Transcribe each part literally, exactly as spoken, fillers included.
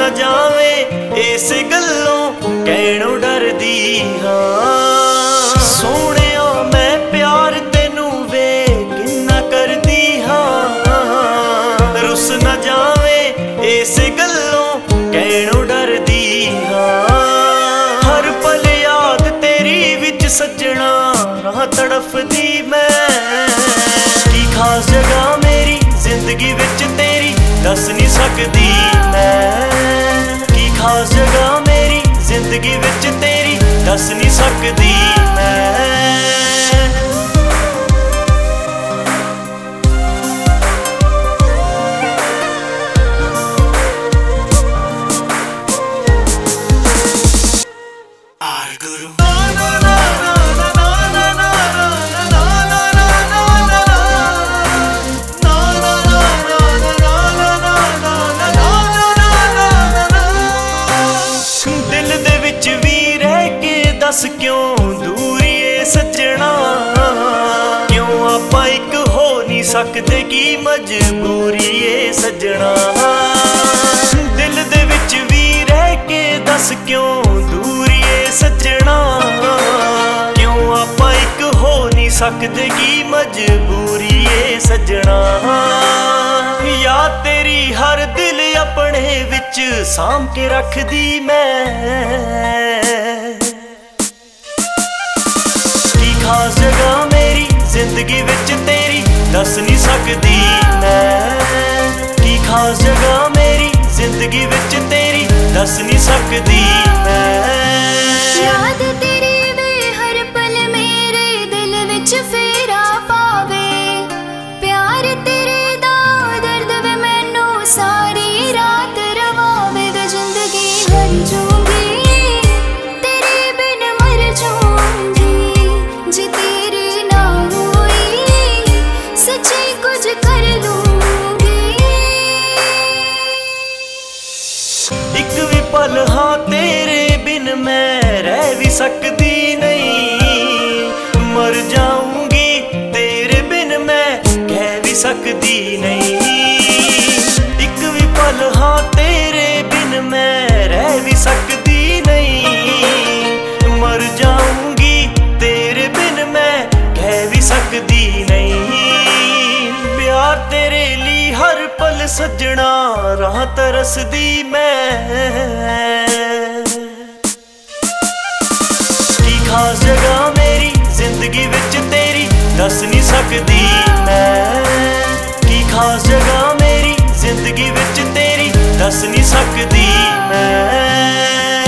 जावे इस गल्लों कहणों डरदी हाँ। सोहणिया मैं प्यार तेनू वे किन्ना करदी हाँ। रुस न जावे इस गल्लों कहणों डरदी हाँ। हर पल याद तेरी विच सजना राह तड़फदी मैं। की खास जगह मेरी जिंदगी विच तेरी दस नहीं सकदी मैं। की खास जगह मेरी जिंदगी विच तेरी दस नहीं सकदी मैं। दस क्यों दूरी ए सजना, क्यों आपां इक हो नहीं सकदे की मजबूरी ए सजना। दिल दे विच भी रह के दस क्यों दूरी ए सजना, क्यों आपां इक हो नहीं सकदे की मजबूरी ए सजना। याद तेरी हर दिल अपने विच साम के रखदी मैं। खास जगह मेरी जिंदगी विच तेरी दस नहीं सकदी मैं। की खास जगह मेरी जिंदगी विच तेरी दस नहीं सकदी मैं। याद तेरी वे हर पल मेरे दिल विच फेरा पावे। प्यार तेरे दा दर्द वे मैनू सारी रात रवावे। वे जिंदगी हर जूंगी तेरे बिन मर जूंगी, जे तेरी ना हुई सच्ची कुछ कर लूंगी। एक भी पल हाँ तेरे बिन मैं रह भी सकती नहीं। मर जाऊंगी तेरे बिन मैं कह भी सकती नहीं। एक भी पल हाँ तेरे बिन मैं रह भी सकती नहीं। मर जाऊंगी तेरे बिन मैं कह भी सकती नहीं। प्यार तेरे लिए हर पल सजना राह तरसदी मैं। की खास जगह मेरी जिंदगी विच तेरी दस नहीं सकदी मैं। की खास जगह मेरी जिंदगी विच तेरी दस नहीं सकदी मैं।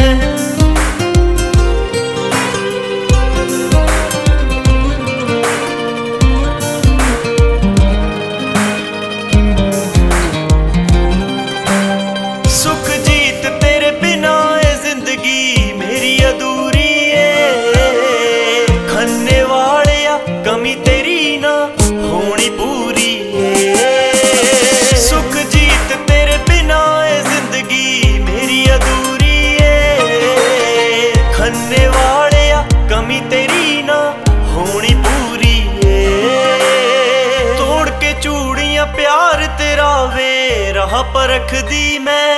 सुखजीत तेरे बिना ए जिंदगी मेरी अधूरी है। खन्ने वालिया कमी तेरी ना होनी पूरी है। सुखजीत तेरे बिना ए जिंदगी मेरी अधूरी है। खन्ने वालिया कमी तेरी ना होनी पूरी है। तोड़ के चूड़ियां प्यार तेरा वे राह पर रखदी मैं।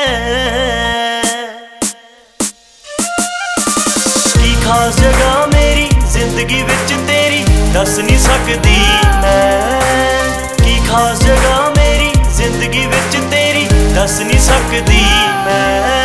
की खास जगह मेरी जिंदगी विच तेरी दस नहीं सकदी मैं। की खास जगह मेरी जिंदगी विच तेरी दस नहीं सकदी मैं।